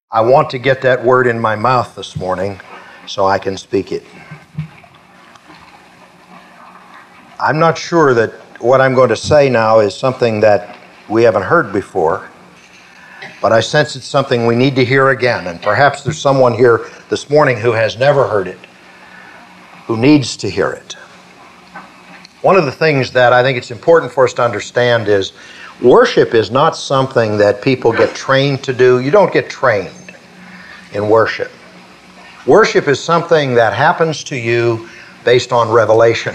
I want to get that word in my mouth this morning so I can speak it. I'm not sure that what I'm going to say now is something that we haven't heard before, but I sense it's something we need to hear again, and perhaps there's someone here this morning who has never heard it, who needs to hear it. One of the things that I think it's important for us to understand is worship is not something that people get trained to do. You don't get trained in worship. Worship is something that happens to you based on revelation.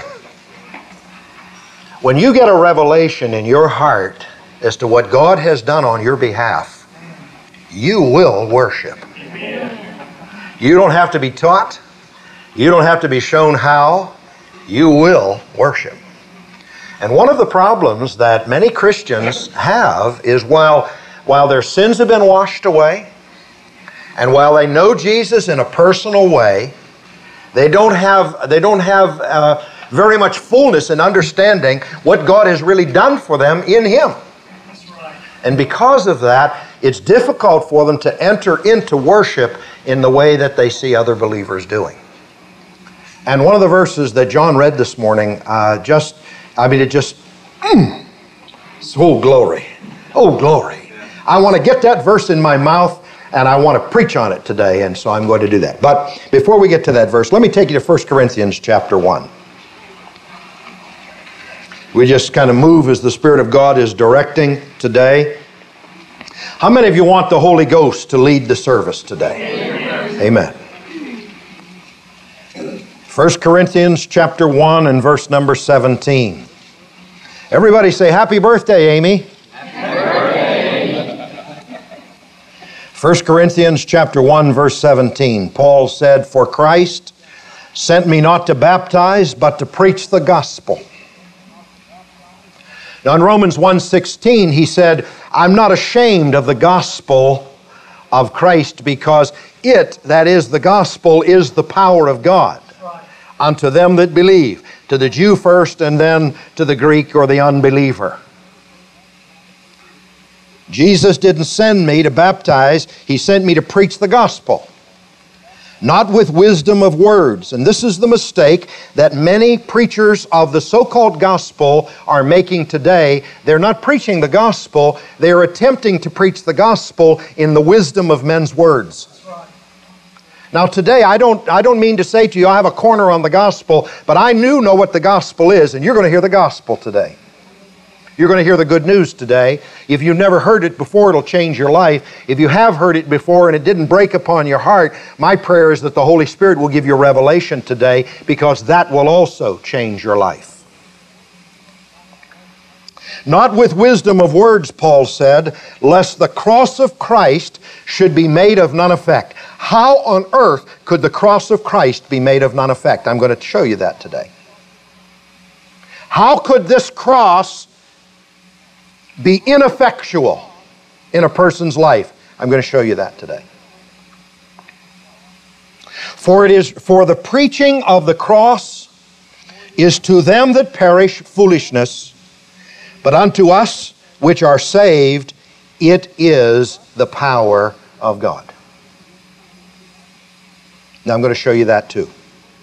When you get a revelation in your heart as to what God has done on your behalf, you will worship. You don't have to be taught. You don't have to be shown how. You will worship. And one of the problems that many Christians have is while their sins have been washed away, and while they know Jesus in a personal way, they don't have very much fullness in understanding what God has really done for them in Him. That's right. And because of that, it's difficult for them to enter into worship in the way that they see other believers doing. And one of the verses that John read this morning, oh glory, oh glory. I want to get that verse in my mouth and I want to preach on it today, and so I'm going to do that. But before we get to that verse, let me take you to 1 Corinthians chapter 1. We just kind of move as the Spirit of God is directing today. How many of you want the Holy Ghost to lead the service today? Amen. 1 Corinthians chapter 1 and verse number 17. Everybody say, happy birthday, Amy. Happy birthday. 1 Corinthians chapter 1 verse 17. Paul said, for Christ sent me not to baptize, but to preach the gospel. Now in Romans 1:16, he said, I'm not ashamed of the gospel of Christ, because it, that is the gospel, is the power of God unto them that believe, to the Jew first and then to the Greek or the unbeliever. Jesus didn't send me to baptize, He sent me to preach the gospel. Not with wisdom of words. And this is the mistake that many preachers of the so-called gospel are making today. They're not preaching the gospel, they are attempting to preach the gospel in the wisdom of men's words. Now today, I don't mean to say to you, I have a corner on the gospel, but I know what the gospel is, and you're going to hear the gospel today. You're going to hear the good news today. If you've never heard it before, it'll change your life. If you have heard it before and it didn't break upon your heart, my prayer is that the Holy Spirit will give you revelation today, because that will also change your life. Not with wisdom of words, Paul said, lest the cross of Christ should be made of none effect. How on earth could the cross of Christ be made of none effect? I'm going to show you that today. How could this cross be ineffectual in a person's life? I'm going to show you that today. For it is for the preaching of the cross is to them that perish foolishness, but unto us which are saved it is the power of God. Now I'm going to show you that too.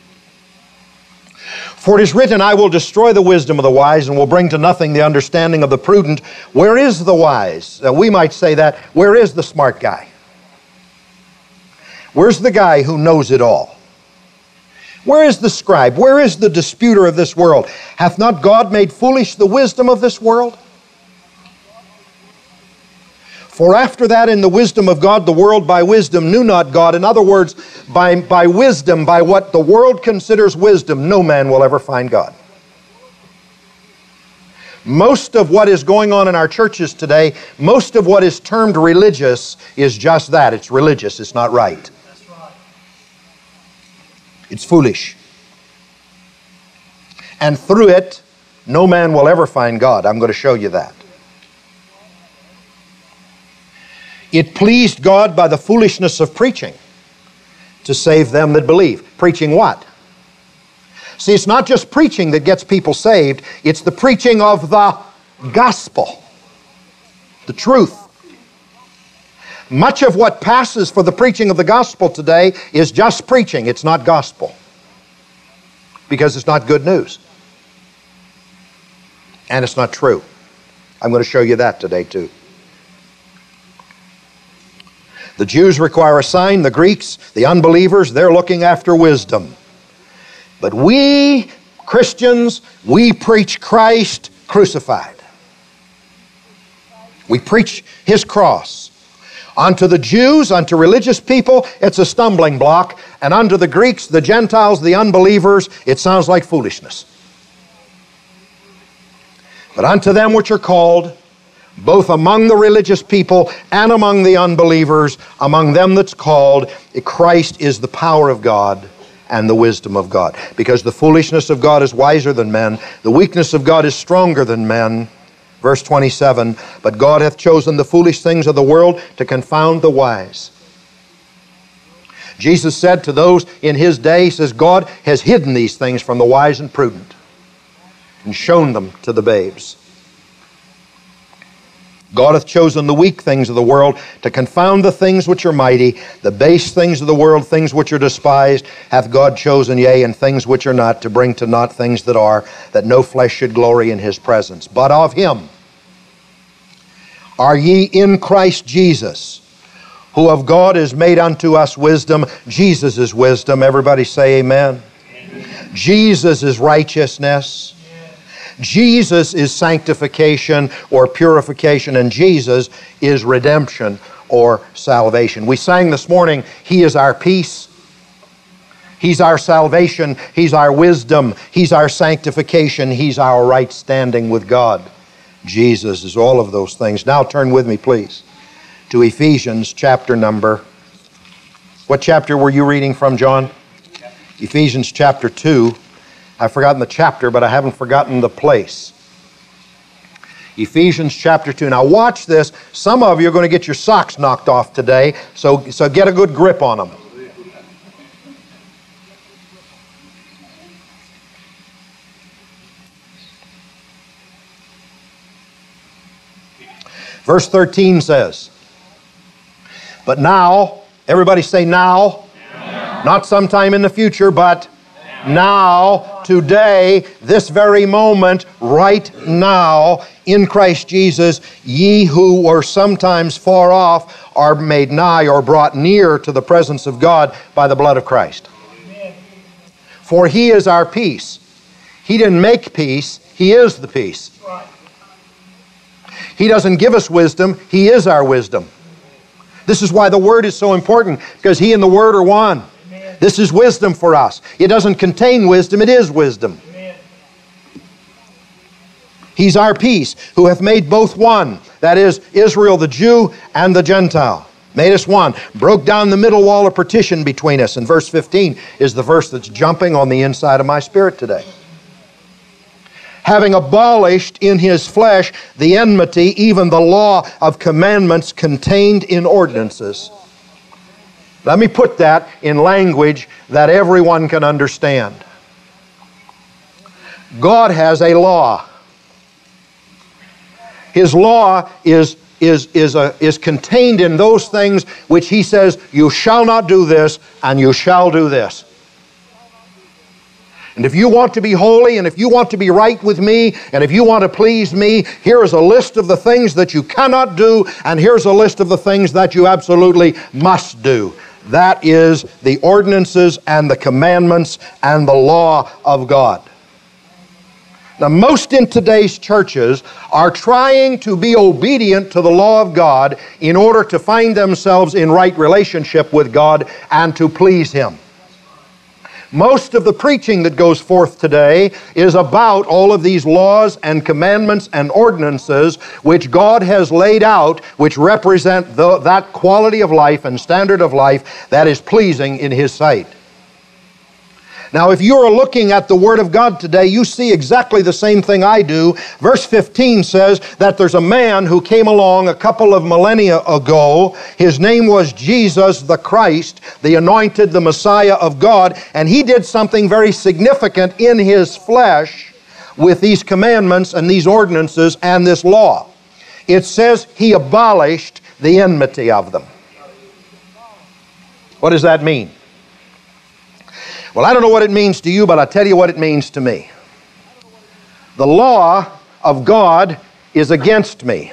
For it is written, I will destroy the wisdom of the wise and will bring to nothing the understanding of the prudent. Where is the wise? We might say that. Where is the smart guy? Where's the guy who knows it all? Where is the scribe? Where is the disputer of this world? Hath not God made foolish the wisdom of this world? For after that, in the wisdom of God, the world by wisdom knew not God. In other words, by wisdom, by what the world considers wisdom, no man will ever find God. Most of what is going on in our churches today, most of what is termed religious is just that. It's religious. It's not right. That's right. It's foolish. And through it, no man will ever find God. I'm going to show you that. It pleased God by the foolishness of preaching to save them that believe. Preaching what? See, it's not just preaching that gets people saved. It's the preaching of the gospel, the truth. Much of what passes for the preaching of the gospel today is just preaching. It's not gospel. Because it's not good news. And it's not true. I'm going to show you that today too. The Jews require a sign. The Greeks, the unbelievers, they're looking after wisdom. But we, Christians, we preach Christ crucified. We preach His cross. Unto the Jews, unto religious people, it's a stumbling block. And unto the Greeks, the Gentiles, the unbelievers, it sounds like foolishness. But unto them which are called, both among the religious people and among the unbelievers, among them that's called, Christ is the power of God and the wisdom of God. Because the foolishness of God is wiser than men, the weakness of God is stronger than men. Verse 27, but God hath chosen the foolish things of the world to confound the wise. Jesus said to those in His day, He says, God has hidden these things from the wise and prudent and shown them to the babes. God hath chosen the weak things of the world to confound the things which are mighty, the base things of the world, things which are despised, hath God chosen, yea, and things which are not, to bring to naught things that are, that no flesh should glory in His presence. But of Him are ye in Christ Jesus, who of God is made unto us wisdom. Jesus is wisdom. Everybody say amen. Amen. Jesus is righteousness. Jesus is sanctification or purification, and Jesus is redemption or salvation. We sang this morning, He is our peace. He's our salvation. He's our wisdom. He's our sanctification. He's our right standing with God. Jesus is all of those things. Now turn with me, please, to Ephesians chapter number. What chapter were you reading from, John? Ephesians chapter 2. I've forgotten the chapter, but I haven't forgotten the place. Ephesians chapter 2. Now watch this. Some of you are going to get your socks knocked off today, so get a good grip on them. Verse 13 says, but now, everybody say now, not sometime in the future, but now, today, this very moment, right now, in Christ Jesus, ye who were sometimes far off are made nigh or brought near to the presence of God by the blood of Christ. Amen. For He is our peace. He didn't make peace, He is the peace. He doesn't give us wisdom, He is our wisdom. This is why the Word is so important, because He and the Word are one. This is wisdom for us. It doesn't contain wisdom, it is wisdom. Amen. He's our peace, who hath made both one. That is, Israel the Jew and the Gentile. Made us one. Broke down the middle wall of partition between us. And verse 15 is the verse that's jumping on the inside of my spirit today. Having abolished in His flesh the enmity, even the law of commandments contained in ordinances. Let me put that in language that everyone can understand. God has a law. His law is contained in those things which He says, you shall not do this, and you shall do this. And if you want to be holy, and if you want to be right with me, and if you want to please me, here is a list of the things that you cannot do, and here's a list of the things that you absolutely must do. That is the ordinances and the commandments and the law of God. Now, most in today's churches are trying to be obedient to the law of God in order to find themselves in right relationship with God and to please Him. Most of the preaching that goes forth today is about all of these laws and commandments and ordinances which God has laid out, which represent that quality of life and standard of life that is pleasing in His sight. Now, if you are looking at the Word of God today, you see exactly the same thing I do. Verse 15 says that there's a man who came along a couple of millennia ago. His name was Jesus the Christ, the anointed, the Messiah of God, and He did something very significant in His flesh with these commandments and these ordinances and this law. It says He abolished the enmity of them. What does that mean? Well, I don't know what it means to you, but I'll tell you what it means to me. The law of God is against me.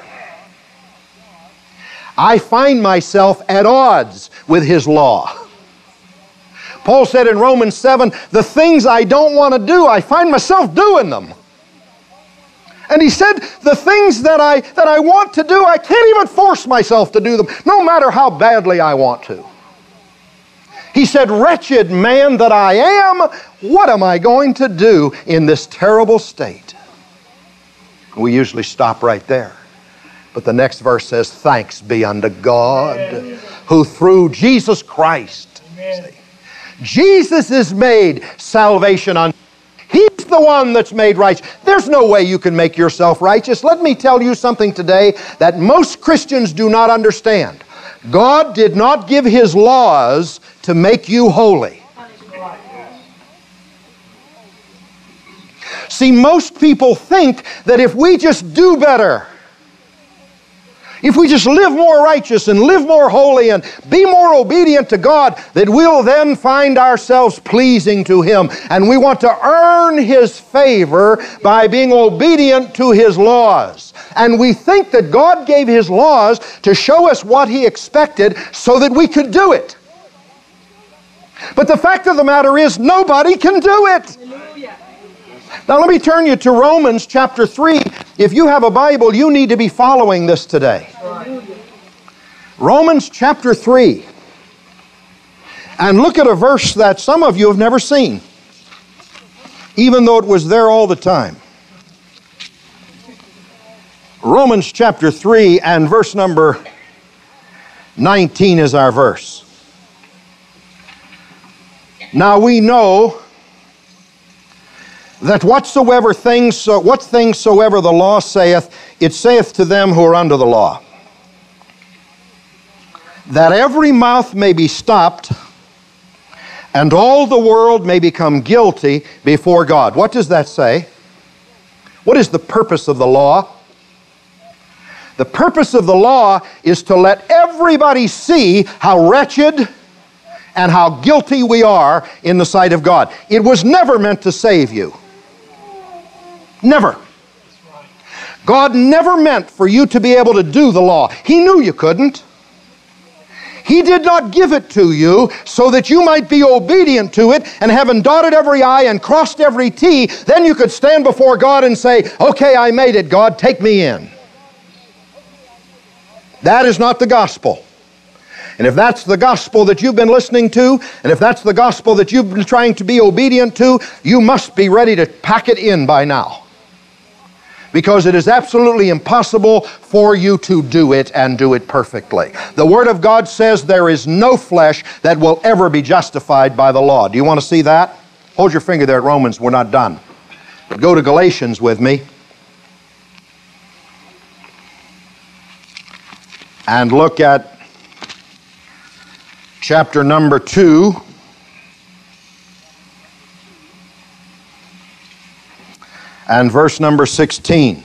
I find myself at odds with His law. Paul said in Romans 7, the things I don't want to do, I find myself doing them. And he said, the things that I want to do, I can't even force myself to do them, no matter how badly I want to. He said, wretched man that I am, what am I going to do in this terrible state? We usually stop right there. But the next verse says, thanks be unto God, who through Jesus Christ, Jesus is made salvation unto. He's the one that's made righteous. There's no way you can make yourself righteous. Let me tell you something today that most Christians do not understand. God did not give His laws to make you holy. See, most people think that if we just do better, if we just live more righteous and live more holy and be more obedient to God, that we'll then find ourselves pleasing to Him. And we want to earn His favor by being obedient to His laws. And we think that God gave His laws to show us what He expected so that we could do it. But the fact of the matter is, nobody can do it. Now let me turn you to Romans chapter 3. If you have a Bible, you need to be following this today. Romans chapter 3. And look at a verse that some of you have never seen, even though it was there all the time. Romans chapter 3 and verse number 19 is our verse. Now we know that what things soever the law saith, it saith to them who are under the law, that every mouth may be stopped, and all the world may become guilty before God. What does that say? What is the purpose of the law? The purpose of the law is to let everybody see how wretched and how guilty we are in the sight of God. It was never meant to save you. Never. God never meant for you to be able to do the law. He knew you couldn't. He did not give it to you so that you might be obedient to it, and having dotted every I and crossed every T, then you could stand before God and say, okay, I made it, God, take me in. That is not the gospel. And if that's the gospel that you've been listening to, and if that's the gospel that you've been trying to be obedient to, you must be ready to pack it in by now. Because it is absolutely impossible for you to do it and do it perfectly. The Word of God says there is no flesh that will ever be justified by the law. Do you want to see that? Hold your finger there at Romans. We're not done. Go to Galatians with me. And look at chapter number 2. And verse number 16.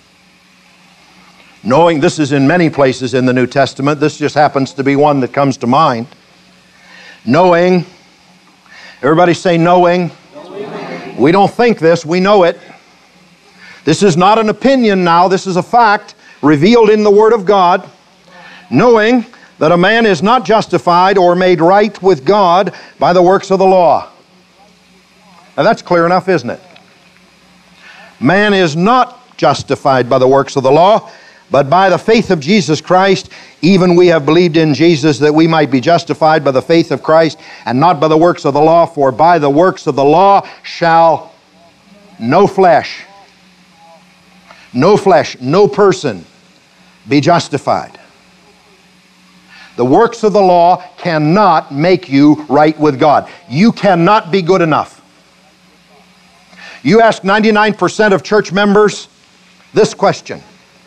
Knowing, this is in many places in the New Testament, this just happens to be one that comes to mind. Knowing, everybody say knowing. We don't think this, we know it. This is not an opinion now, this is a fact revealed in the Word of God. Knowing that a man is not justified or made right with God by the works of the law. Now that's clear enough, isn't it? Man is not justified by the works of the law, but by the faith of Jesus Christ. Even we have believed in Jesus that we might be justified by the faith of Christ and not by the works of the law. For by the works of the law shall no flesh, no person be justified. The works of the law cannot make you right with God. You cannot be good enough. You ask 99% of church members this question.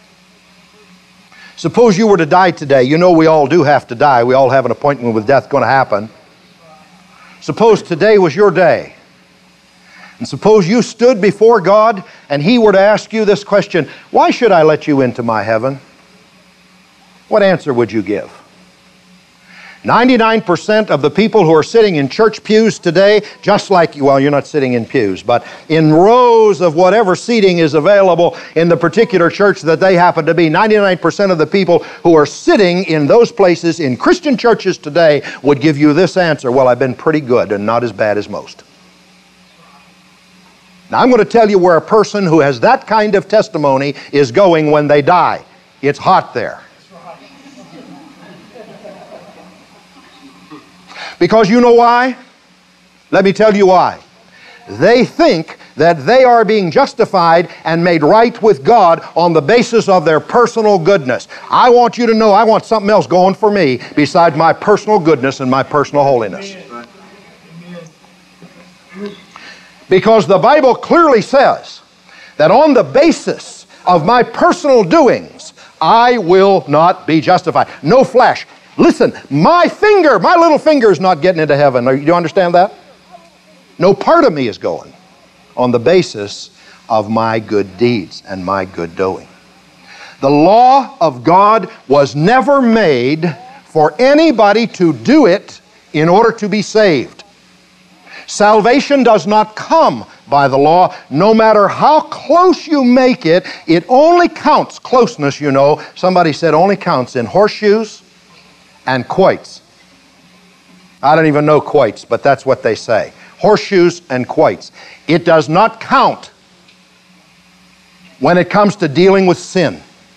Suppose you were to die today. You know we all do have to die. We all have an appointment with death going to happen. Suppose today was your day. And suppose you stood before God and He were to ask you this question, why should I let you into my heaven? What answer would you give? 99% of the people who are sitting in church pews today, just like, well, you're not sitting in pews, but in rows of whatever seating is available in the particular church that they happen to be, 99% of the people who are sitting in those places in Christian churches today would give you this answer: well, I've been pretty good and not as bad as most. Now, I'm going to tell you where a person who has that kind of testimony is going when they die. It's hot there. Because you know why? Let me tell you why. They think that they are being justified and made right with God on the basis of their personal goodness. I want you to know I want something else going for me besides my personal goodness and my personal holiness. Because the Bible clearly says that on the basis of my personal doings, I will not be justified. No flesh. Listen, my little finger is not getting into heaven. Do you understand that? No part of me is going on the basis of my good deeds and my good doing. The law of God was never made for anybody to do it in order to be saved. Salvation does not come by the law. No matter how close you make it, it only counts. Closeness, you know, somebody said only counts in horseshoes and quoits. I don't even know quoits, but that's what they say. Horseshoes and quoits. It does not count when it comes to dealing with sin.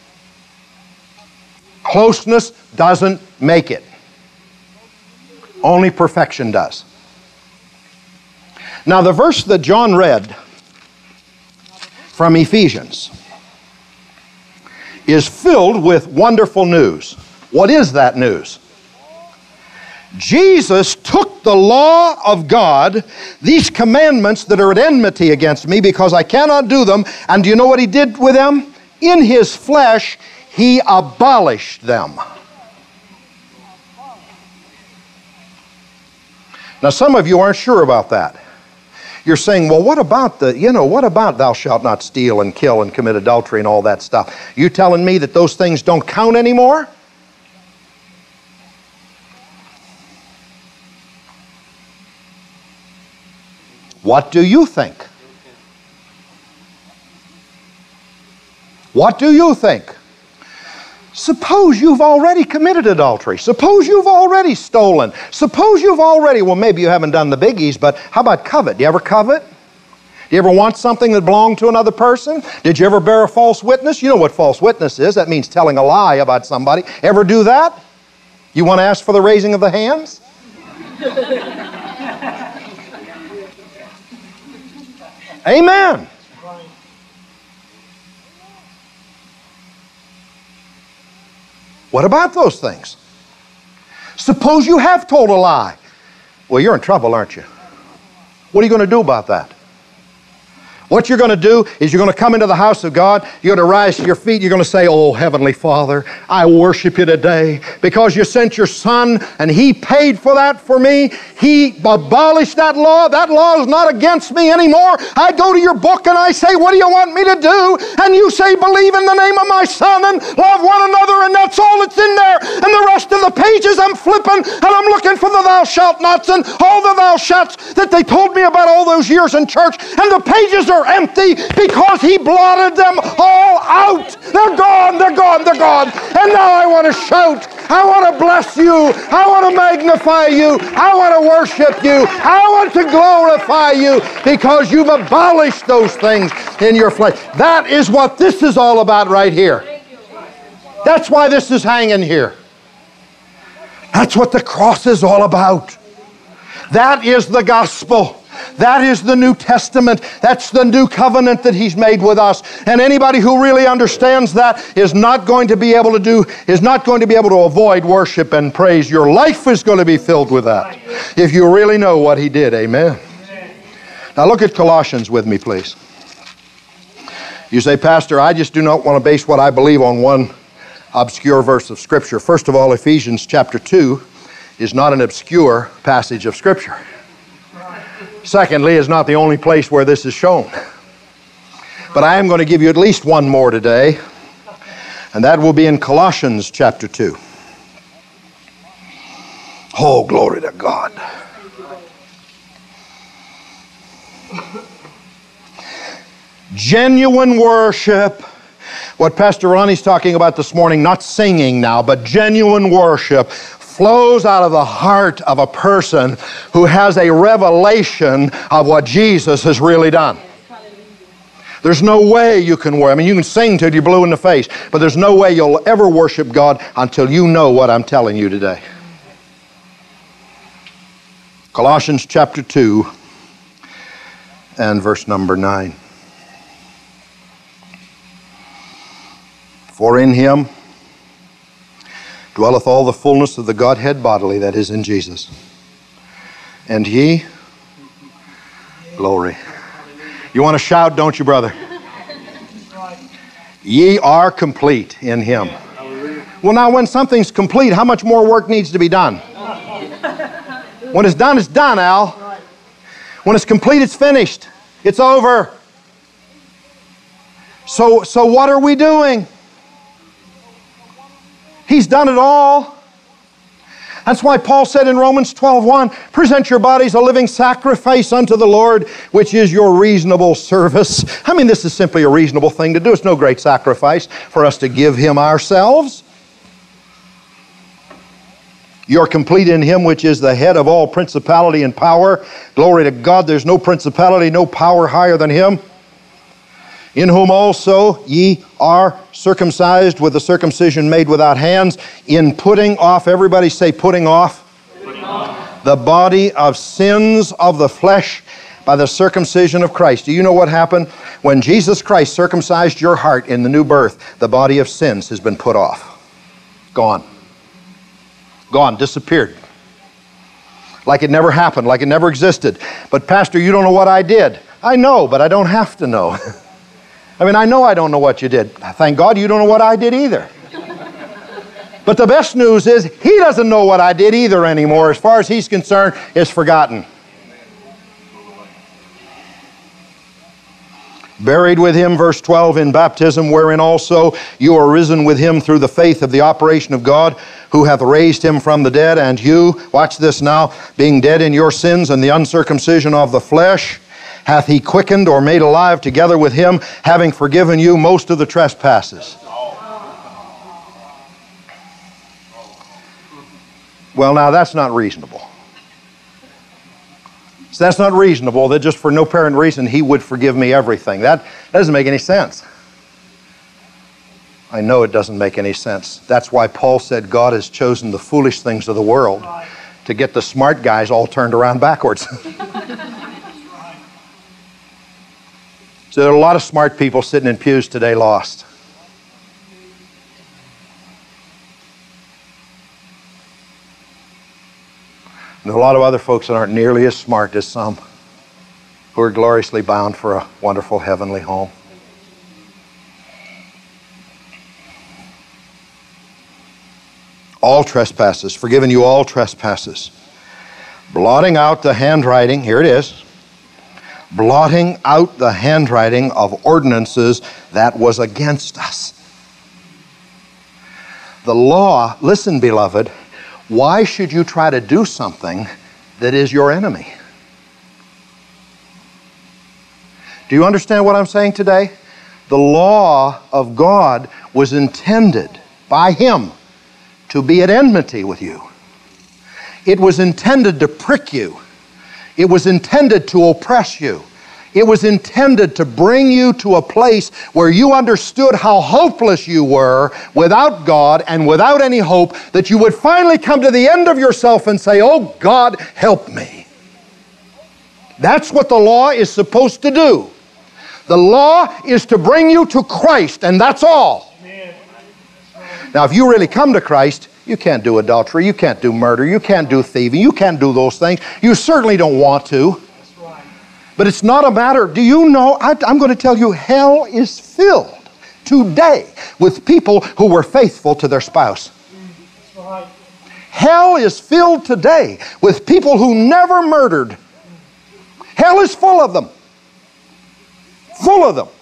Closeness doesn't make it. Only perfection does. Now, the verse that John read from Ephesians is filled with wonderful news. What is that news? Jesus took the law of God, these commandments that are at enmity against me because I cannot do them, and do you know what He did with them? In His flesh, He abolished them. Now, some of you aren't sure about that. You're saying, well, what about thou shalt not steal and kill and commit adultery and all that stuff? You telling me that those things don't count anymore? What do you think? What do you think? Suppose you've already committed adultery. Suppose you've already stolen. Suppose you've already, well, maybe you haven't done the biggies, but how about covet? Do you ever covet? Do you ever want something that belonged to another person? Did you ever bear a false witness? You know what false witness is. That means telling a lie about somebody. Ever do that? You want to ask for the raising of the hands? Amen. What about those things? Suppose you have told a lie. Well, you're in trouble, aren't you? What are you going to do about that? What you're going to do is you're going to come into the house of God, you're going to rise to your feet, you're going to say, oh, Heavenly Father, I worship you today because you sent your Son and He paid for that for me. He abolished that law. That law is not against me anymore. I go to your book and I say, what do you want me to do? And you say, believe in the name of my Son and love one another, and that's all that's in there. And the rest of the pages I'm flipping and I'm looking for the thou shalt nots and all the thou shalts that they told me about all those years in church, and the pages are empty because He blotted them all out. They're gone, they're gone, they're gone. And now I want to shout. I want to bless you. I want to magnify you. I want to worship you. I want to glorify you because you've abolished those things in your flesh. That is what this is all about right here. That's why this is hanging here. That's what the cross is all about. That is the gospel. That is the New Testament. That's the new covenant that He's made with us. And anybody who really understands that is not going to be able to avoid worship and praise. Your life is going to be filled with that if you really know what He did. Amen. Now look at Colossians with me, please. You say, Pastor, I just do not want to base what I believe on one obscure verse of Scripture. First of all, Ephesians chapter 2 is not an obscure passage of Scripture. Secondly, it's not the only place where this is shown. But I am going to give you at least one more today, and that will be in Colossians chapter 2. Oh, glory to God. Genuine worship. What Pastor Ronnie's talking about this morning, not singing now, but genuine worship, flows out of the heart of a person who has a revelation of what Jesus has really done. There's no way you can worship. I mean, you can sing till you're blue in the face, but there's no way you'll ever worship God until you know what I'm telling you today. Colossians chapter 2 and verse number 9. For in him dwelleth all the fullness of the Godhead bodily, that is, in Jesus. And ye, glory. You want to shout, don't you, brother? Ye are complete in him. Well, now, when something's complete, how much more work needs to be done? When it's done, Al. When it's complete, it's finished. It's over. So what are we doing? He's done it all. That's why Paul said in Romans 12:1, present your bodies a living sacrifice unto the Lord, which is your reasonable service. I mean, this is simply a reasonable thing to do. It's no great sacrifice for us to give Him ourselves. You're complete in Him, which is the head of all principality and power. Glory to God, there's no principality, no power higher than Him. In whom also ye are circumcised with the circumcision made without hands, in putting off, everybody say putting off, the body of sins of the flesh by the circumcision of Christ. Do you know what happened? When Jesus Christ circumcised your heart in the new birth, the body of sins has been put off. Gone. Gone, disappeared. Like it never happened, like it never existed. But Pastor, you don't know what I did. I know, but I don't have to know. I mean, I know I don't know what you did. Thank God you don't know what I did either. But the best news is He doesn't know what I did either anymore. As far as He's concerned, it's forgotten. Buried with Him, verse 12, in baptism, wherein also you are risen with Him through the faith of the operation of God, who hath raised Him from the dead, and you, watch this now, being dead in your sins and the uncircumcision of the flesh, hath He quickened or made alive together with Him, having forgiven you most of the trespasses. Well, now that's not reasonable. So that's not reasonable that just for no apparent reason He would forgive me everything. That doesn't make any sense. I know it doesn't make any sense. That's why Paul said God has chosen the foolish things of the world to get the smart guys all turned around backwards. So there are a lot of smart people sitting in pews today lost. And a lot of other folks that aren't nearly as smart as some who are gloriously bound for a wonderful heavenly home. All trespasses, forgiven you all trespasses. Blotting out the handwriting, here it is. Blotting out the handwriting of ordinances that was against us. The law, listen, beloved, why should you try to do something that is your enemy? Do you understand what I'm saying today? The law of God was intended by Him to be at enmity with you. It was intended to prick you. It was intended to oppress you. It was intended to bring you to a place where you understood how hopeless you were without God and without any hope, that you would finally come to the end of yourself and say, "Oh God, help me." That's what the law is supposed to do. The law is to bring you to Christ, and that's all. Now, if you really come to Christ, you can't do adultery, you can't do murder, you can't do thieving, you can't do those things. You certainly don't want to. But it's not a matter, do you know, I'm going to tell you, hell is filled today with people who were faithful to their spouse. Hell is filled today with people who never murdered. Hell is full of them. Full of them.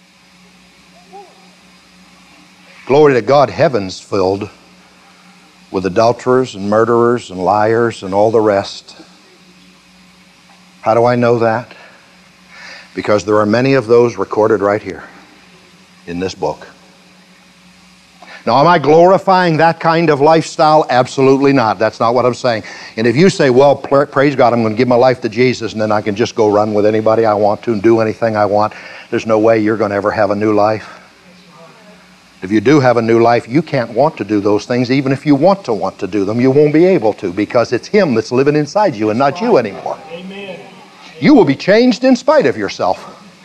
Glory to God, heaven's filled with adulterers and murderers and liars and all the rest. How do I know that? Because there are many of those recorded right here in this book. Now, am I glorifying that kind of lifestyle? Absolutely not. That's not what I'm saying. And if you say, well, praise God, I'm going to give my life to Jesus and then I can just go run with anybody I want to and do anything I want, there's no way you're going to ever have a new life. If you do have a new life, you can't want to do those things. Even if you want to do them, you won't be able to, because it's Him that's living inside you and not you anymore. Amen. You will be changed in spite of yourself.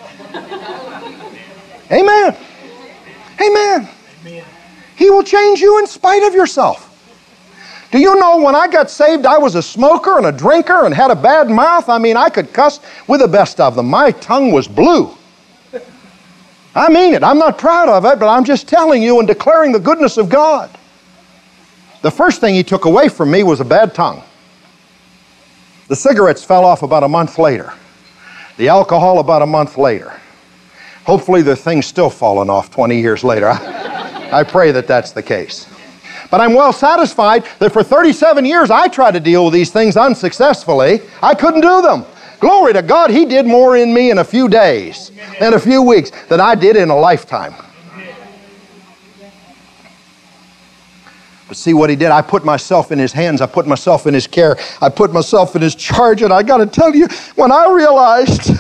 Amen. Amen. Amen. He will change you in spite of yourself. Do you know when I got saved, I was a smoker and a drinker and had a bad mouth? I mean, I could cuss with the best of them. My tongue was blue. I mean it. I'm not proud of it, but I'm just telling you and declaring the goodness of God. The first thing He took away from me was a bad tongue. The cigarettes fell off about a month later. The alcohol about a month later. Hopefully the thing's still falling off 20 years later. I pray that that's the case. But I'm well satisfied that for 37 years I tried to deal with these things unsuccessfully. I couldn't do them. Glory to God, He did more in me in a few days and a few weeks than I did in a lifetime. But see what He did? I put myself in His hands. I put myself in His care. I put myself in His charge. And I got to tell you, when I realized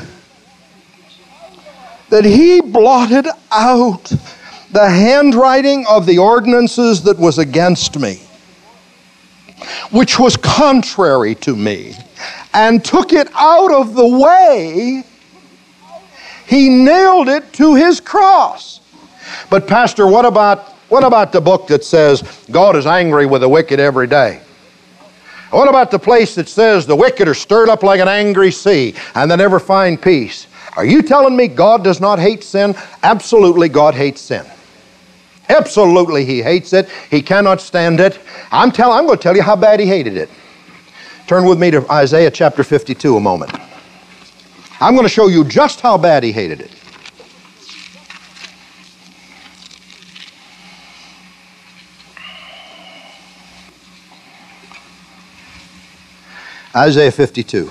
that He blotted out the handwriting of the ordinances that was against me, which was contrary to me, and took it out of the way, He nailed it to His cross. But Pastor, what about the book that says God is angry with the wicked every day? What about the place that says the wicked are stirred up like an angry sea and they never find peace? Are you telling me God does not hate sin? Absolutely, God hates sin. Absolutely, He hates it. He cannot stand it. I'm going to tell you how bad He hated it. Turn with me to Isaiah chapter 52 a moment. I'm going to show you just how bad He hated it. Isaiah 52.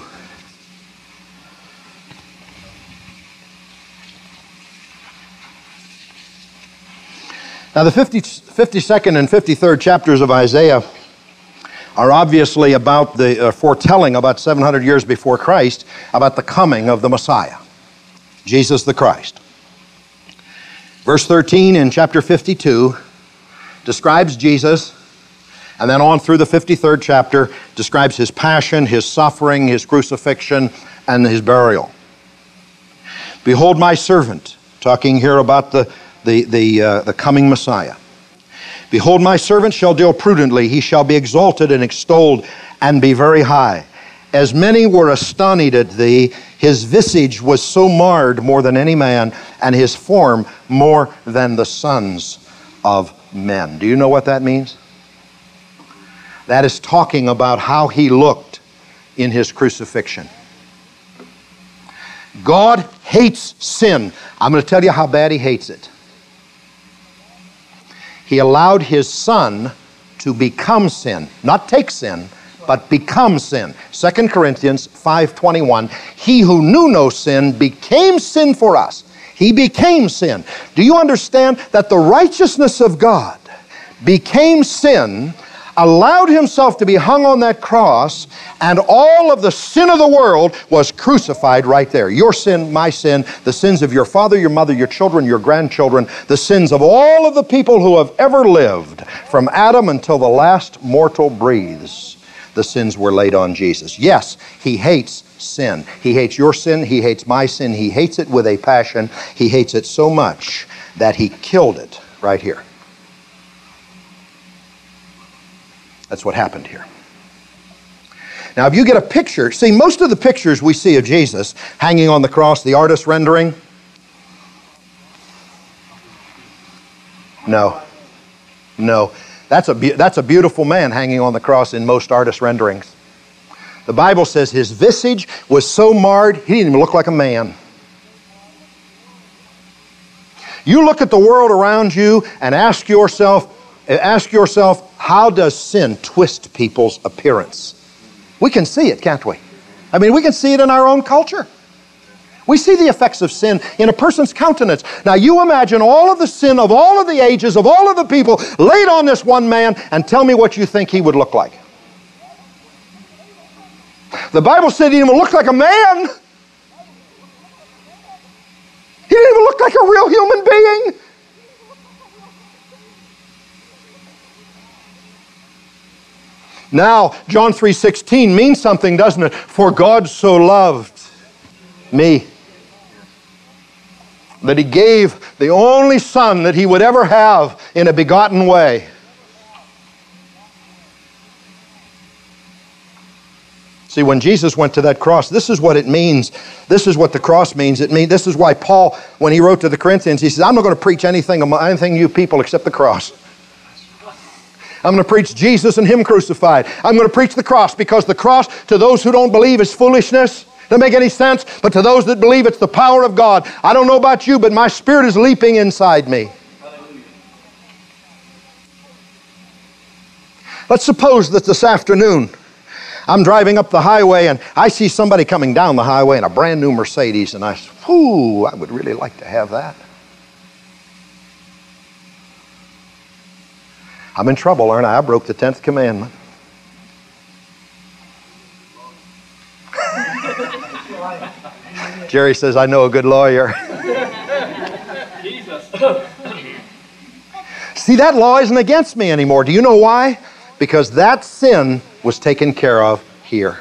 Now the 52nd and 53rd chapters of Isaiah are obviously about the foretelling about 700 years before Christ about the coming of the Messiah, Jesus the Christ. Verse 13 in chapter 52 describes Jesus, and then on through the 53rd chapter describes His passion, His suffering, His crucifixion, and His burial. Behold my servant, talking here about the coming Messiah. Behold, my servant shall deal prudently. He shall be exalted and extolled and be very high. As many were astonished at thee, his visage was so marred more than any man, and his form more than the sons of men. Do you know what that means? That is talking about how he looked in his crucifixion. God hates sin. I'm going to tell you how bad He hates it. He allowed His Son to become sin. Not take sin, but become sin. 2 Corinthians 5:21. He who knew no sin became sin for us. He became sin. Do you understand that the righteousness of God became sin, allowed Himself to be hung on that cross, and all of the sin of the world was crucified right there. Your sin, my sin, the sins of your father, your mother, your children, your grandchildren, the sins of all of the people who have ever lived, from Adam until the last mortal breathes, the sins were laid on Jesus. Yes, He hates sin. He hates your sin. He hates my sin. He hates it with a passion. He hates it so much that He killed it right here. That's what happened here. Now, if you get a picture, see, most of the pictures we see of Jesus hanging on the cross, the artist rendering, no. That's a beautiful man hanging on the cross in most artist renderings. The Bible says his visage was so marred, he didn't even look like a man. You look at the world around you and ask yourself, How does sin twist people's appearance? We can see it, can't we? I mean, we can see it in our own culture. We see the effects of sin in a person's countenance. Now you imagine all of the sin of all of the ages, of all of the people laid on this one man, and tell me what you think he would look like. The Bible said he didn't even look like a man. He didn't even look like a real human being. Now, John 3:16 means something, doesn't it? For God so loved me that He gave the only Son that He would ever have in a begotten way. See, when Jesus went to that cross, this is what it means. This is what the cross means. This is why Paul, when he wrote to the Corinthians, he says, I'm not going to preach anything to you people except the cross. I'm going to preach Jesus and Him crucified. I'm going to preach the cross, because the cross to those who don't believe is foolishness. Doesn't make any sense, but to those that believe, it's the power of God. I don't know about you, but my spirit is leaping inside me. Hallelujah. Let's suppose that this afternoon I'm driving up the highway and I see somebody coming down the highway in a brand new Mercedes, and I say, whoo, I would really like to have that. I'm in trouble, aren't I? I broke the 10th commandment. Jerry says, I know a good lawyer. See, that law isn't against me anymore. Do you know why? Because that sin was taken care of here.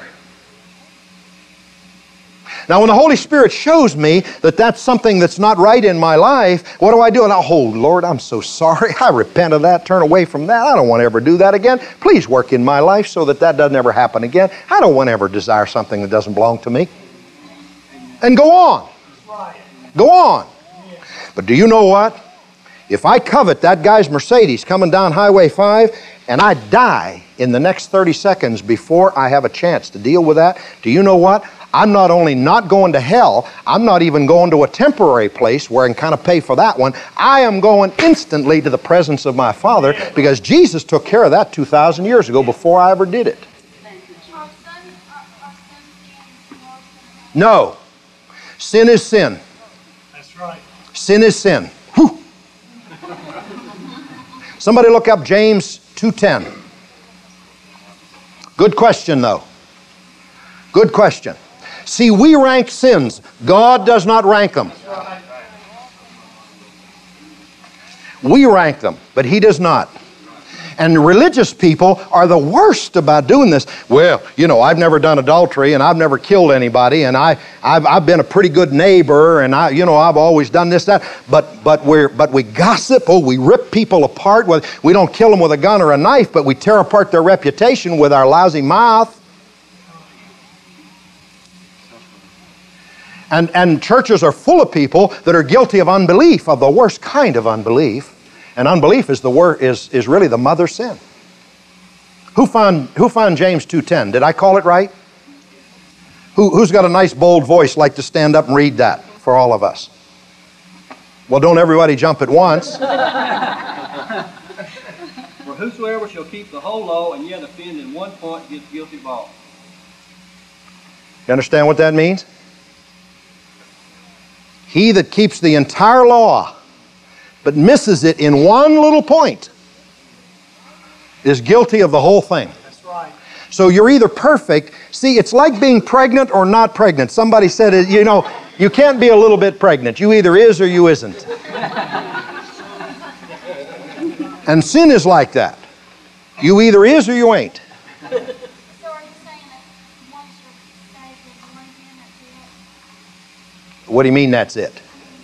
Now, when the Holy Spirit shows me that that's something that's not right in my life, what do? And oh, Lord, I'm so sorry. I repent of that. Turn away from that. I don't want to ever do that again. Please work in my life so that that doesn't ever happen again. I don't want to ever desire something that doesn't belong to me. And go on. Go on. But do you know what? If I covet that guy's Mercedes coming down Highway 5 and I die in the next 30 seconds before I have a chance to deal with that, do you know what? I'm not only not going to hell, I'm not even going to a temporary place where I can kind of pay for that one. I am going instantly to the presence of my Father, because Jesus took care of that 2,000 years ago before I ever did it. No. Sin is sin. That's right. Sin is sin. Whew. Somebody look up James 2:10. Good question, though. Good question. See, we rank sins. God does not rank them. We rank them, but He does not. And religious people are the worst about doing this. Well, you know, I've never done adultery, and I've never killed anybody, and I've been a pretty good neighbor, and I've always done this, that. But we gossip. Oh, we rip people apart. We don't kill them with a gun or a knife, but we tear apart their reputation with our lousy mouth. And churches are full of people that are guilty of unbelief, of the worst kind of unbelief. And unbelief is really the mother sin. Who found James 2:10? Did I call it right? Who's got a nice bold voice like to stand up and read that for all of us? Well, don't everybody jump at once. For whosoever shall keep the whole law and yet offend in one point gets guilty of all. You understand what that means? He that keeps the entire law but misses it in one little point is guilty of the whole thing. That's right. So you're either perfect. See, it's like being pregnant or not pregnant. Somebody said, you can't be a little bit pregnant. You either is or you isn't. And sin is like that. You either is or you ain't. So are you saying that once you're saved and born again, that's it? What do you mean that's it?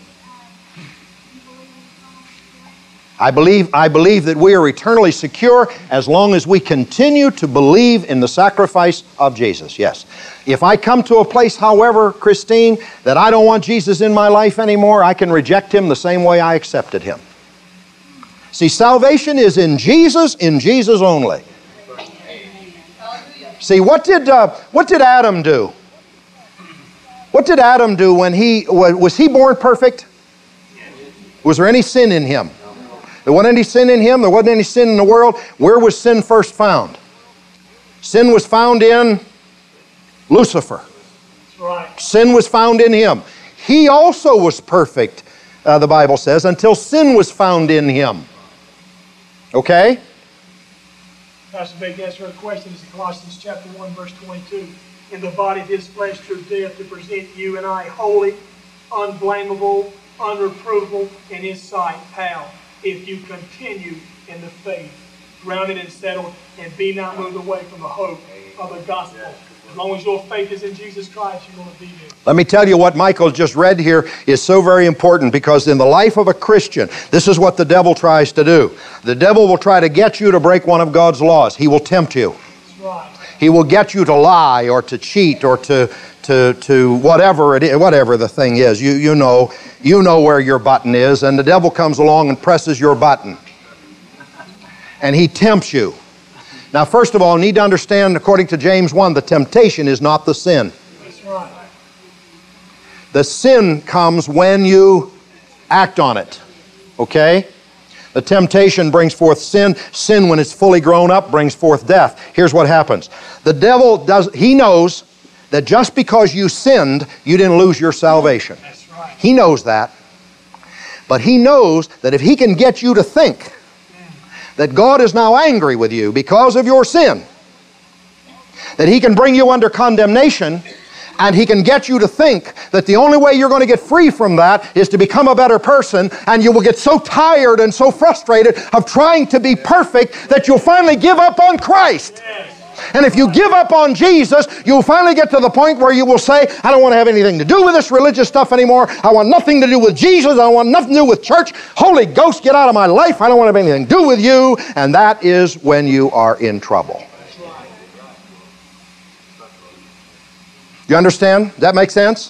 You believe in eternal security? I believe that we are eternally secure as long as we continue to believe in the sacrifice of Jesus, yes. If I come to a place, however, Christine, that I don't want Jesus in my life anymore, I can reject Him the same way I accepted Him. See, salvation is in Jesus only. See, what did Adam do? What did Adam do when was he born perfect? Was there any sin in him? There wasn't any sin in Him. There wasn't any sin in the world. Where was sin first found? Sin was found in Lucifer. That's right. Sin was found in him. He also was perfect, the Bible says, until sin was found in him. Okay? Pastor Big answer the question is in Colossians chapter 1, verse 22. In the body of His flesh through death to present you and I holy, unblameable, unreprovable in His sight. How? If you continue in the faith, grounded and settled, and be not moved away from the hope of the gospel. As long as your faith is in Jesus Christ, you're going to be there. Let me tell you what Michael just read here is so very important, because in the life of a Christian, this is what the devil tries to do. The devil will try to get you to break one of God's laws. He will tempt you. That's right. He will get you to lie or to cheat or to whatever it is, whatever the thing is. You know where your button is, and the devil comes along and presses your button. And he tempts you. Now, first of all, you need to understand, according to James 1, the temptation is not the sin. That's right. The sin comes when you act on it. Okay? The temptation brings forth sin. Sin, when it's fully grown up, brings forth death. Here's what happens. The devil he knows that just because you sinned, you didn't lose your salvation. That's right. He knows that. But he knows that if he can get you to think that God is now angry with you because of your sin, that He can bring you under condemnation, and He can get you to think that the only way you're going to get free from that is to become a better person, and you will get so tired and so frustrated of trying to be perfect that you'll finally give up on Christ. And if you give up on Jesus, you'll finally get to the point where you will say, I don't want to have anything to do with this religious stuff anymore. I want nothing to do with Jesus. I want nothing to do with church. Holy Ghost, get out of my life. I don't want to have anything to do with you. And that is when you are in trouble. You understand? Does that make sense?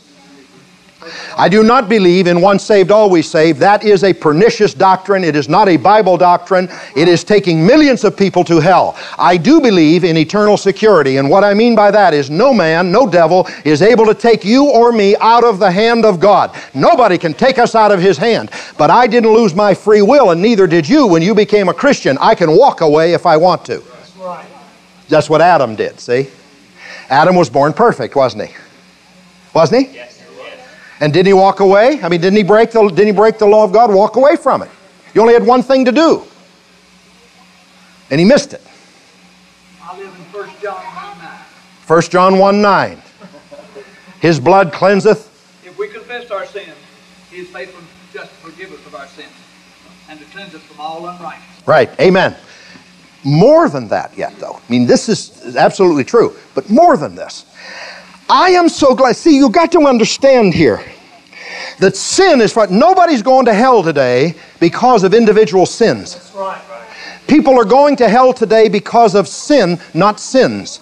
I do not believe in once saved, always saved. That is a pernicious doctrine. It is not a Bible doctrine. It is taking millions of people to hell. I do believe in eternal security, and what I mean by that is no man, no devil is able to take you or me out of the hand of God. Nobody can take us out of His hand. But I didn't lose my free will, and neither did you when you became a Christian. I can walk away if I want to. That's right. That's what Adam did, see? Adam was born perfect, wasn't he? Wasn't he? Yes. And didn't he walk away? I mean, didn't he break the law of God? Walk away from it. He only had one thing to do. And he missed it. I live in 1 John 1:9. 1 John 1:9. His blood cleanseth. If we confess our sins, He is faithful and just to forgive us of our sins and to cleanse us from all unrighteousness. Right. Amen. More than that yet, though. I mean, this is absolutely true. But more than this. I am so glad. See, you've got to understand here that sin is what nobody's going to hell today because of individual sins. That's right. People are going to hell today because of sin, not sins.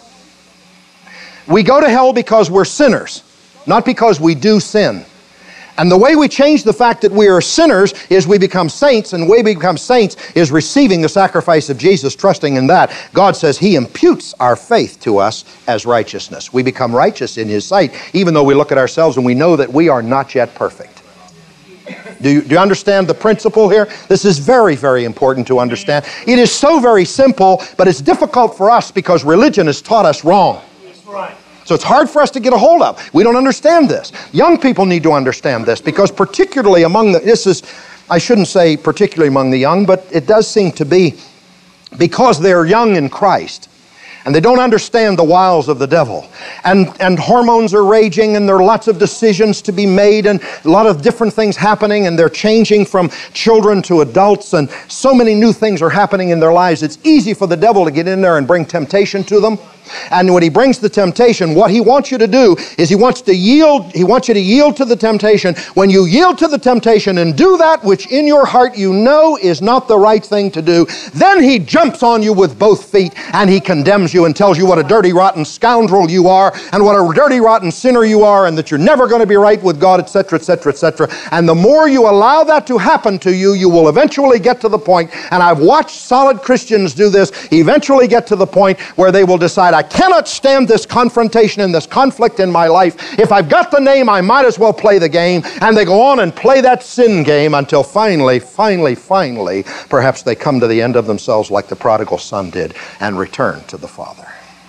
We go to hell because we're sinners, not because we do sin. And the way we change the fact that we are sinners is we become saints, and the way we become saints is receiving the sacrifice of Jesus, trusting in that. God says He imputes our faith to us as righteousness. We become righteous in His sight, even though we look at ourselves and we know that we are not yet perfect. Do you understand the principle here? This is very, very important to understand. It is so very simple, but it's difficult for us because religion has taught us wrong. That's right. So it's hard for us to get a hold of. We don't understand this. Young people need to understand this, because particularly among I shouldn't say particularly among the young, but it does seem to be because they're young in Christ and they don't understand the wiles of the devil. And hormones are raging, and there are lots of decisions to be made, and a lot of different things happening, and they're changing from children to adults, and so many new things are happening in their lives. It's easy for the devil to get in there and bring temptation to them. And when he brings the temptation, what he wants you to do is he wants you to yield to the temptation. When you yield to the temptation and do that which in your heart you know is not the right thing to do, then he jumps on you with both feet and he condemns you and tells you what a dirty, rotten scoundrel you are, and what a dirty, rotten sinner you are, and that you're never going to be right with God, etc., etc., etc. And the more you allow that to happen to you, you will eventually get to the point, and I've watched solid Christians do this, eventually get to the point where they will decide, decide I cannot stand this confrontation and this conflict in my life. If I've got the name, I might as well play the game. And they go on and play that sin game until finally, perhaps they come to the end of themselves like the prodigal son did and return to the Father.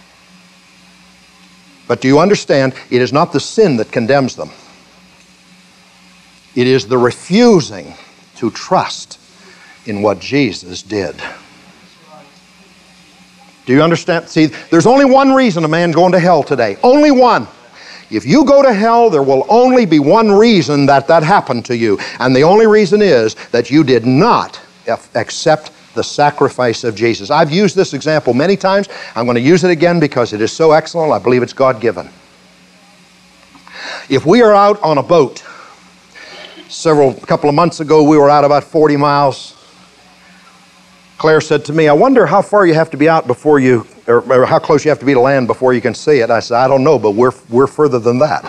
But do you understand, it is not the sin that condemns them. It is the refusing to trust in what Jesus did. Do you understand? See, there's only one reason a man's going to hell today. Only one. If you go to hell, there will only be one reason that happened to you. And the only reason is that you did not accept the sacrifice of Jesus. I've used this example many times. I'm going to use it again because it is so excellent. I believe it's God-given. If we are out on a boat, a couple of months ago, we were out about 40 miles. Claire said to me, I wonder how far you have to be out before you, or how close you have to be to land before you can see it. I said, I don't know, but we're further than that.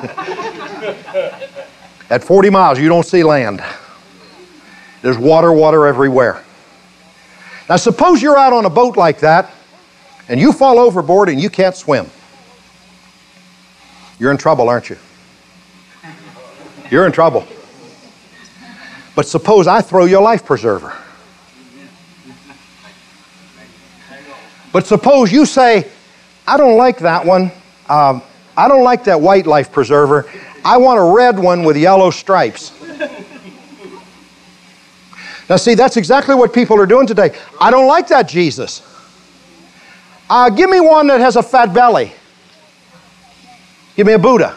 At 40 miles, you don't see land. There's water everywhere. Now suppose you're out on a boat like that and you fall overboard and you can't swim. You're in trouble, aren't you? You're in trouble. But suppose I throw you a life preserver. But suppose you say, I don't like that one. I don't like that white life preserver. I want a red one with yellow stripes. Now see, that's exactly what people are doing today. I don't like that Jesus. Give me one that has a fat belly. Give me a Buddha.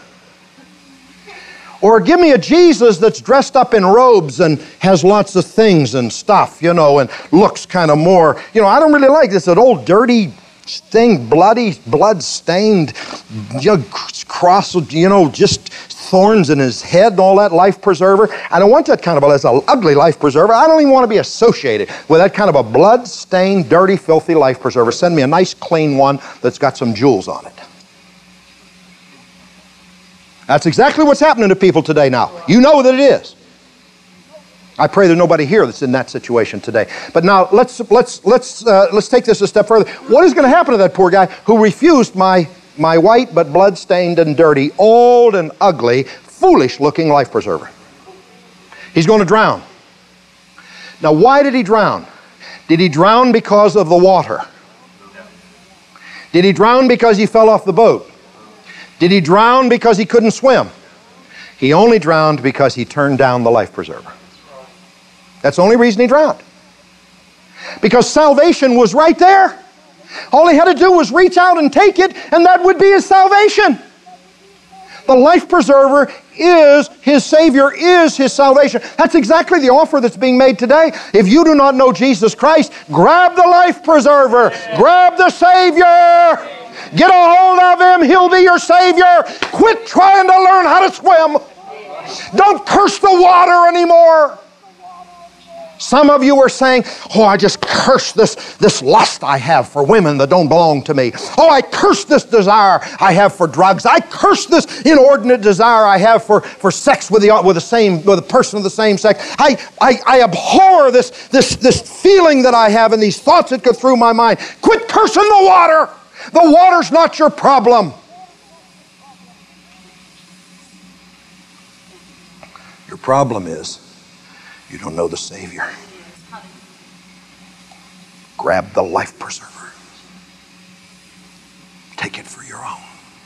Or give me a Jesus that's dressed up in robes and has lots of things and stuff, and looks kind of more, I don't really like this, that old dirty thing, blood-stained, cross, just thorns in his head and all that life preserver. I don't want that kind of that's an ugly life preserver. I don't even want to be associated with that kind of a blood-stained, dirty, filthy life preserver. Send me a nice, clean one that's got some jewels on it. That's exactly what's happening to people today now. You know that it is. I pray there's nobody here that's in that situation today. But now let's take this a step further. What is going to happen to that poor guy who refused my white but blood-stained and dirty, old and ugly, foolish-looking life preserver? He's going to drown. Now, why did he drown? Did he drown because of the water? Did he drown because he fell off the boat? Did he drown because he couldn't swim? He only drowned because he turned down the life preserver. That's the only reason he drowned. Because salvation was right there. All he had to do was reach out and take it, and that would be his salvation. The life preserver is his Savior, is his salvation. That's exactly the offer that's being made today. If you do not know Jesus Christ, grab the life preserver. Grab the Savior. Get a hold of him. He'll be your Savior. Quit trying to learn how to swim. Don't curse the water anymore. Some of you are saying, I just curse this lust I have for women that don't belong to me. I curse this desire I have for drugs. I curse this inordinate desire I have for sex with a person of the same sex. I abhor this feeling that I have and these thoughts that go through my mind. Quit cursing the water. The water's not your problem. Your problem is you don't know the Savior. Grab the life preserver. Take it for your own.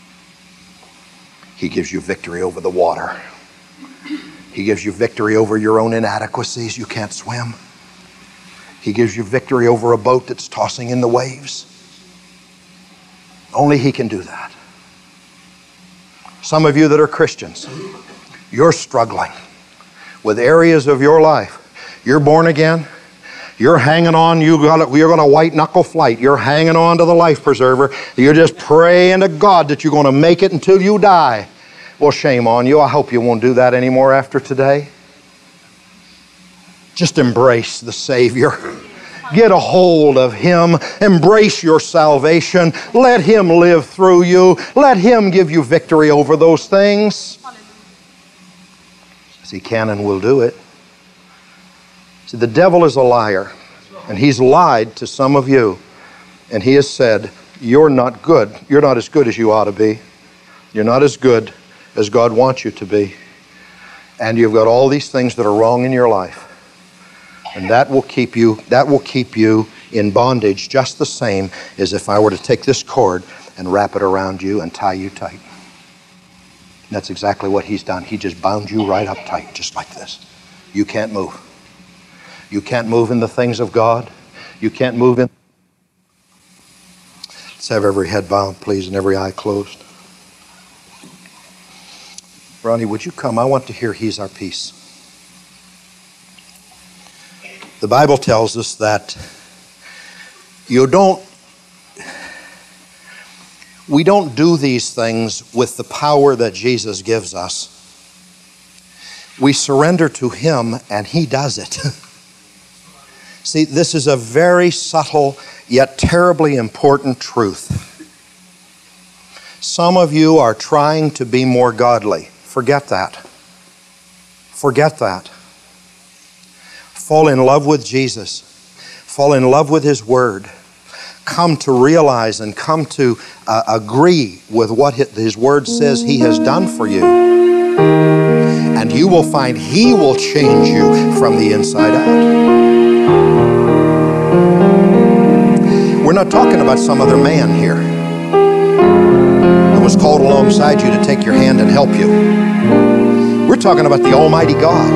He gives you victory over the water. He gives you victory over your own inadequacies. You can't swim. He gives you victory over a boat that's tossing in the waves. Only He can do that. Some of you that are Christians, you're struggling with areas of your life. You're born again. You're hanging on. You're going to white knuckle flight. You're hanging on to the life preserver. You're just praying to God that you're going to make it until you die. Well, shame on you. I hope you won't do that anymore after today. Just embrace the Savior. Get a hold of Him. Embrace your salvation. Let Him live through you. Let Him give you victory over those things. As He can and will do it. See, the devil is a liar. And he's lied to some of you. And he has said, you're not good. You're not as good as you ought to be. You're not as good as God wants you to be. And you've got all these things that are wrong in your life. And that will keep you in bondage just the same as if I were to take this cord and wrap it around you and tie you tight. And that's exactly what he's done. He just bound you right up tight, just like this. You can't move. You can't move in the things of God. You can't move in. Let's have every head bowed, please, and every eye closed. Ronnie, would you come? I want to hear He's our peace. The Bible tells us that we don't do these things with the power that Jesus gives us. We surrender to Him and He does it. See, this is a very subtle yet terribly important truth. Some of you are trying to be more godly. Forget that. Forget that. Fall in love with Jesus. Fall in love with His Word. Come to realize and come to agree with what His Word says He has done for you. And you will find He will change you from the inside out. We're not talking about some other man here that was called alongside you to take your hand and help you. We're talking about the Almighty God.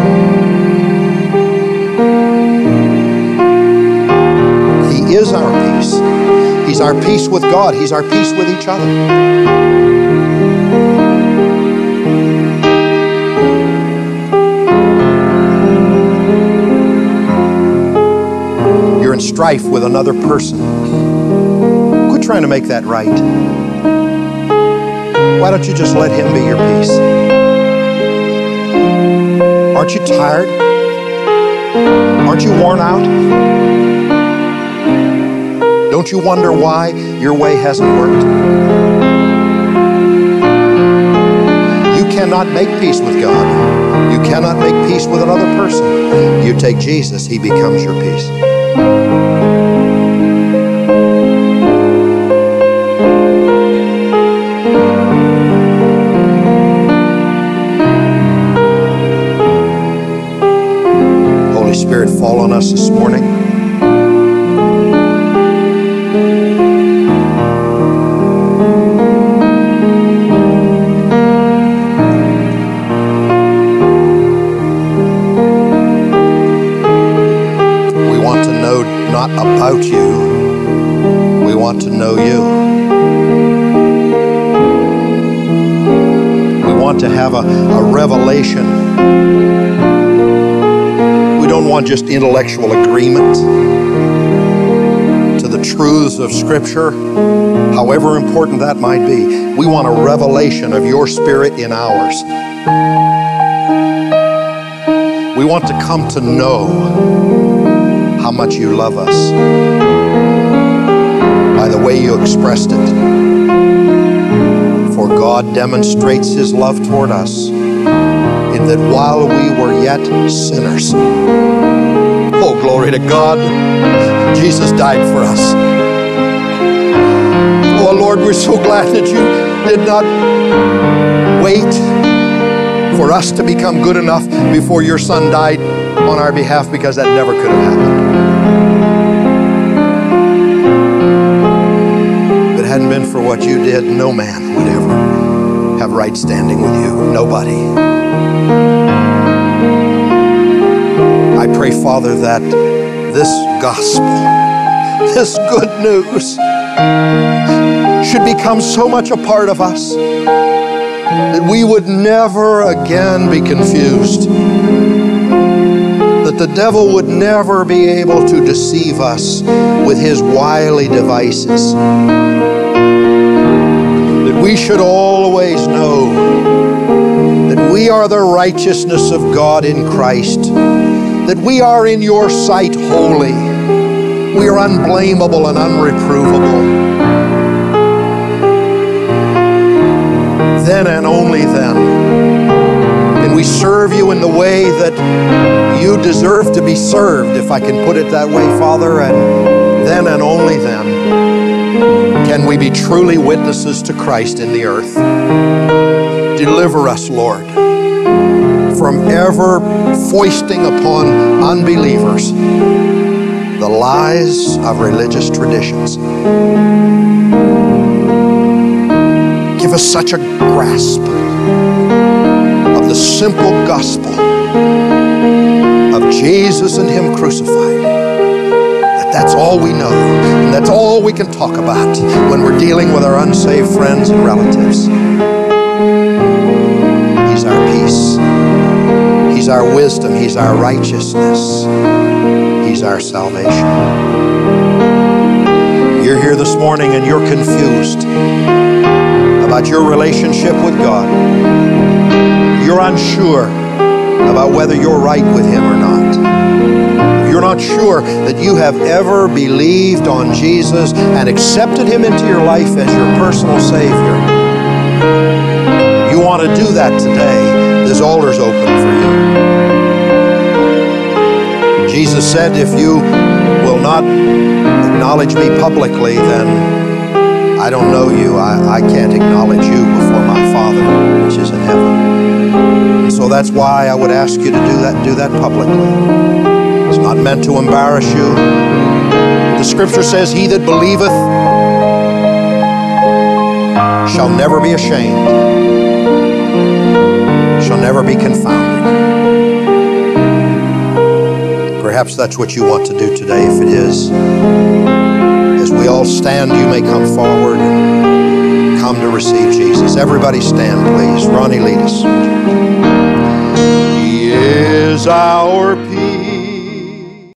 He is our peace. He's our peace with God. He's our peace with each other. You're in strife with another person. Quit trying to make that right. Why don't you just let Him be your peace? Aren't you tired? Aren't you worn out? Don't you wonder why your way hasn't worked? You cannot make peace with God. You cannot make peace with another person. You take Jesus, He becomes your peace. Holy Spirit, fall on us this morning. About you, we want to know you. We want to have a revelation. We don't want just intellectual agreement to the truths of Scripture, however important that might be. We want a revelation of your Spirit in ours. We want to come to know how much you love us by the way you expressed it. For God demonstrates His love toward us in that while we were yet sinners, oh, glory to God, Jesus died for us. Oh, Lord, we're so glad that you did not wait for us to become good enough before your Son died on our behalf, because that never could have happened. If it hadn't been for what you did, no man would ever have right standing with you. Nobody. I pray, Father, that this gospel, this good news, should become so much a part of us that we would never again be confused. That the devil would never be able to deceive us with his wily devices. That we should always know that we are the righteousness of God in Christ. That we are in your sight holy. We are unblameable and unreprovable. Then and only then can we serve you in the way that you deserve to be served, if I can put it that way, Father. And then and only then can we be truly witnesses to Christ in the earth. Deliver us, Lord, from ever foisting upon unbelievers the lies of religious traditions. Give us such a grasp of the simple gospel of Jesus and Him crucified, that that's all we know, and that's all we can talk about when we're dealing with our unsaved friends and relatives. He's our peace. He's our wisdom. He's our righteousness. He's our salvation. You're here this morning and you're confused about your relationship with God. You're unsure about whether you're right with Him or not. You're not sure that you have ever believed on Jesus and accepted Him into your life as your personal Savior. You want to do that today. This altar's open for you. Jesus said, if you will not acknowledge me publicly, then I don't know you. I can't acknowledge you before my Father, which is in heaven. And so that's why I would ask you to do that publicly. It's not meant to embarrass you. The Scripture says, he that believeth shall never be ashamed, shall never be confounded. Perhaps that's what you want to do today. If it is, as we all stand, you may come forward and come to receive Jesus. Everybody stand, please. Ronnie, lead us. He is our